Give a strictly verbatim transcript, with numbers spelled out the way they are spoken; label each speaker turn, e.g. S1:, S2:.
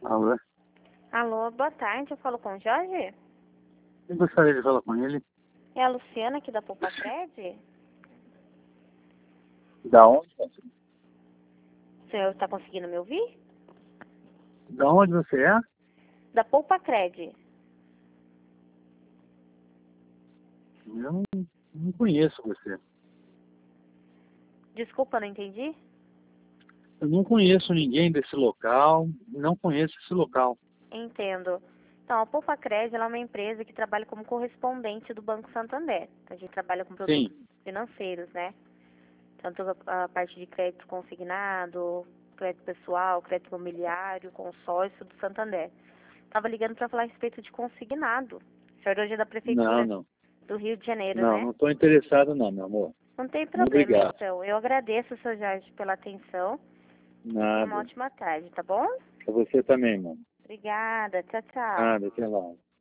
S1: Alô?
S2: Alô, boa tarde, eu falo com o Jorge?
S1: Eu gostaria de falar com ele.
S2: É a Luciana aqui da Poupa Cred?
S1: Da onde?
S2: O senhor está conseguindo me ouvir?
S1: Da onde você é?
S2: Da Poupa Cred.
S1: Eu não, não conheço você.
S2: Desculpa, não entendi?
S1: Eu não conheço ninguém desse local, não conheço esse local.
S2: Entendo. Então, a Poupa Cred ela é uma empresa que trabalha como correspondente do Banco Santander. A gente trabalha com produtos
S1: Sim,
S2: financeiros, né? Tanto a, a parte de crédito consignado, crédito pessoal, crédito imobiliário, consórcio do Santander. Estava ligando para falar a respeito de consignado. O senhor hoje é da
S1: não,
S2: Prefeitura
S1: não.
S2: do Rio de Janeiro,
S1: Não,
S2: né?
S1: não estou interessado não, meu amor.
S2: Não tem
S1: Não,
S2: problema,
S1: obrigado.
S2: então. Eu agradeço, seu Jorge, pela atenção e tenha uma
S1: Nada.
S2: ótima tarde, tá bom?
S1: Pra você também, mano.
S2: Obrigada. Tchau, tchau.
S1: Nada, até lá.